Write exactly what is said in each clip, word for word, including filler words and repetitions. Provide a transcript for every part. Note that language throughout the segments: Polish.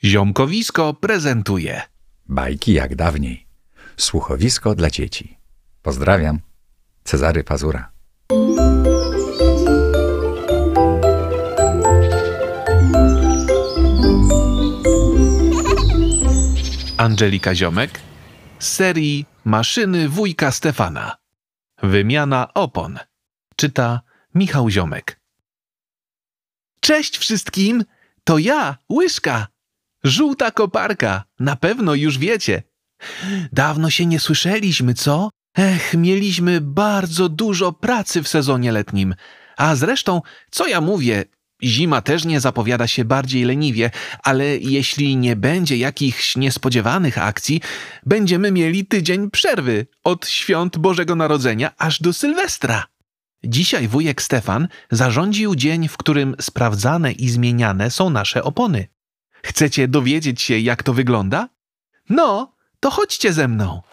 Ziomkowisko prezentuje Bajki jak dawniej. Słuchowisko dla dzieci. Pozdrawiam. Cezary Pazura. Angelika Ziomek z serii Maszyny wujka Stefana. Wymiana opon. Czyta Michał Ziomek. Cześć wszystkim! To ja, Łyżka! Żółta koparka, na pewno już wiecie. Dawno się nie słyszeliśmy, co? Ech, mieliśmy bardzo dużo pracy w sezonie letnim. A zresztą, co ja mówię, zima też nie zapowiada się bardziej leniwie, ale jeśli nie będzie jakichś niespodziewanych akcji, będziemy mieli tydzień przerwy od świąt Bożego Narodzenia aż do Sylwestra. Dzisiaj wujek Stefan zarządził dzień, w którym sprawdzane i zmieniane są nasze opony. Chcecie dowiedzieć się, jak to wygląda? No, to chodźcie ze mną.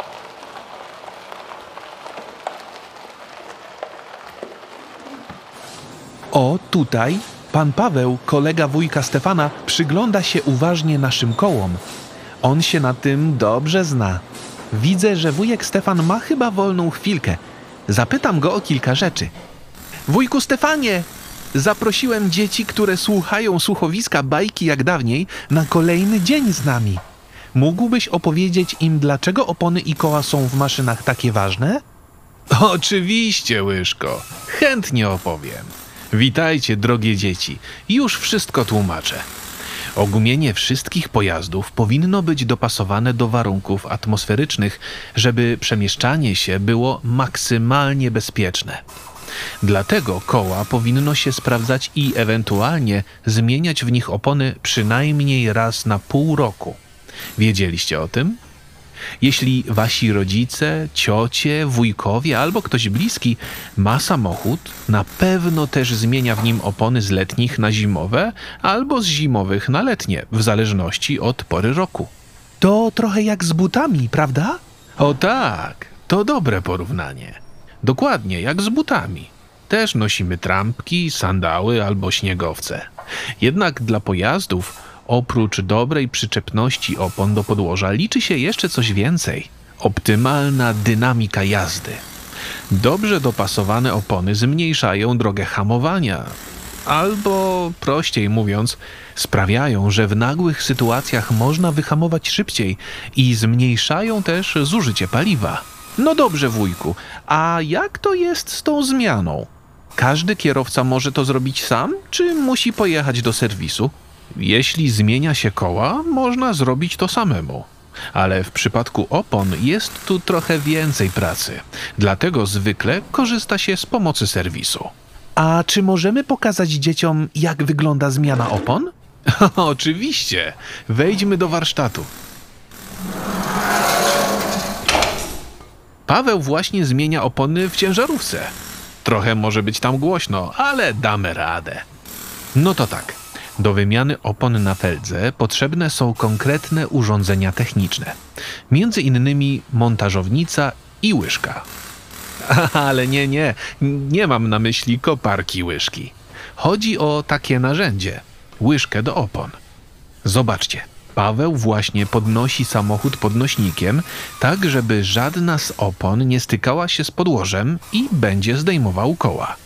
O, tutaj pan Paweł, kolega wujka Stefana, przygląda się uważnie naszym kołom. On się na tym dobrze zna. Widzę, że wujek Stefan ma chyba wolną chwilkę. Zapytam go o kilka rzeczy. Wujku Stefanie! Zaprosiłem dzieci, które słuchają słuchowiska Bajki jak dawniej, na kolejny dzień z nami. Mógłbyś opowiedzieć im, dlaczego opony i koła są w maszynach takie ważne? Oczywiście, Łyżko. Chętnie opowiem. Witajcie, drogie dzieci. Już wszystko tłumaczę. Ogumienie wszystkich pojazdów powinno być dopasowane do warunków atmosferycznych, żeby przemieszczanie się było maksymalnie bezpieczne. Dlatego koła powinno się sprawdzać i ewentualnie zmieniać w nich opony przynajmniej raz na pół roku. Wiedzieliście o tym? Jeśli wasi rodzice, ciocie, wujkowie albo ktoś bliski ma samochód, na pewno też zmienia w nim opony z letnich na zimowe albo z zimowych na letnie, w zależności od pory roku. To trochę jak z butami, prawda? O tak, to dobre porównanie. Dokładnie jak z butami. Też nosimy trampki, sandały albo śniegowce. Jednak dla pojazdów, oprócz dobrej przyczepności opon do podłoża, liczy się jeszcze coś więcej. Optymalna dynamika jazdy. Dobrze dopasowane opony zmniejszają drogę hamowania. Albo, prościej mówiąc, sprawiają, że w nagłych sytuacjach można wyhamować szybciej i zmniejszają też zużycie paliwa. No dobrze, wujku, a jak to jest z tą zmianą? Każdy kierowca może to zrobić sam, czy musi pojechać do serwisu? Jeśli zmienia się koła, można zrobić to samemu. Ale w przypadku opon jest tu trochę więcej pracy. Dlatego zwykle korzysta się z pomocy serwisu. A czy możemy pokazać dzieciom, jak wygląda zmiana opon? Oczywiście. Wejdźmy do warsztatu. Paweł właśnie zmienia opony w ciężarówce. Trochę może być tam głośno, ale damy radę. No to tak. Do wymiany opon na feldze potrzebne są konkretne urządzenia techniczne. Między innymi montażownica i łyżka. Ale nie, nie. Nie mam na myśli koparki łyżki. Chodzi o takie narzędzie. Łyżkę do opon. Zobaczcie. Paweł właśnie podnosi samochód podnośnikiem, tak żeby żadna z opon nie stykała się z podłożem i będzie zdejmował koła.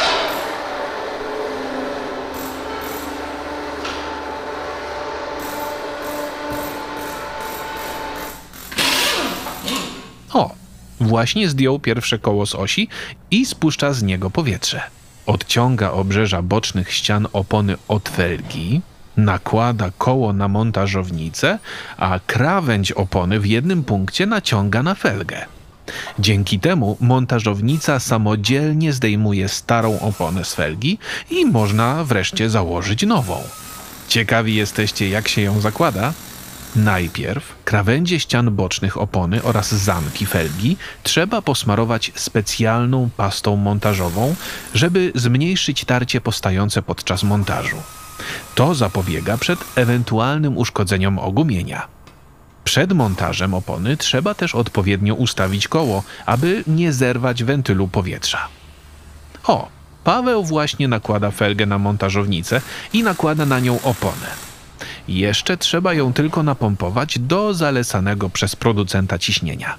O, właśnie zdjął pierwsze koło z osi i spuszcza z niego powietrze. Odciąga obrzeża bocznych ścian opony od felgi, nakłada koło na montażownicę, a krawędź opony w jednym punkcie naciąga na felgę. Dzięki temu montażownica samodzielnie zdejmuje starą oponę z felgi i można wreszcie założyć nową. Ciekawi jesteście, jak się ją zakłada? Najpierw krawędzie ścian bocznych opony oraz zamki felgi trzeba posmarować specjalną pastą montażową, żeby zmniejszyć tarcie powstające podczas montażu. To zapobiega przed ewentualnym uszkodzeniom ogumienia. Przed montażem opony trzeba też odpowiednio ustawić koło, aby nie zerwać wentylu powietrza. O, Paweł właśnie nakłada felgę na montażownicę i nakłada na nią oponę. Jeszcze trzeba ją tylko napompować do zalecanego przez producenta ciśnienia.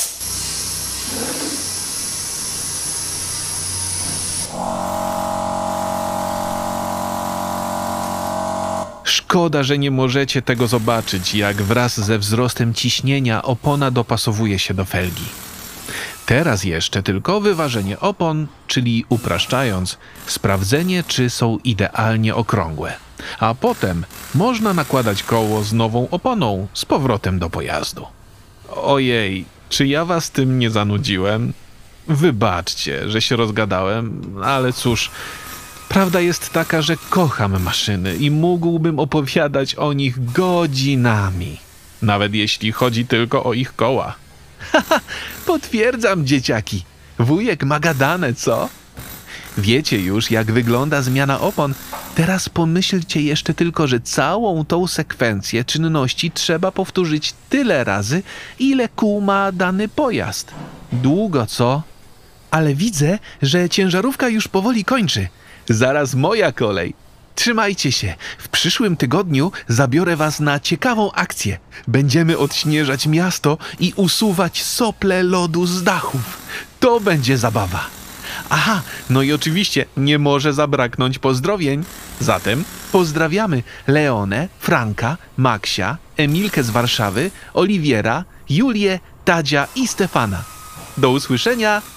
Szkoda, że nie możecie tego zobaczyć, jak wraz ze wzrostem ciśnienia opona dopasowuje się do felgi. Teraz jeszcze tylko wyważenie opon, czyli upraszczając, sprawdzenie, czy są idealnie okrągłe. A potem można nakładać koło z nową oponą z powrotem do pojazdu. Ojej, czy ja was tym nie zanudziłem? Wybaczcie, że się rozgadałem, ale cóż, prawda jest taka, że kocham maszyny i mógłbym opowiadać o nich godzinami, nawet jeśli chodzi tylko o ich koła. Haha, potwierdzam, dzieciaki. Wujek ma gadane, co? Wiecie już, jak wygląda zmiana opon. Teraz pomyślcie jeszcze tylko, że całą tą sekwencję czynności trzeba powtórzyć tyle razy, ile kół ma dany pojazd. Długo, co? Ale widzę, że ciężarówka już powoli kończy. Zaraz moja kolej. Trzymajcie się. W przyszłym tygodniu zabiorę was na ciekawą akcję. Będziemy odśnieżać miasto i usuwać sople lodu z dachów. To będzie zabawa. Aha, no i oczywiście nie może zabraknąć pozdrowień. Zatem pozdrawiamy Leonę, Franka, Maksia, Emilkę z Warszawy, Oliwiera, Julię, Tadzia i Stefana. Do usłyszenia!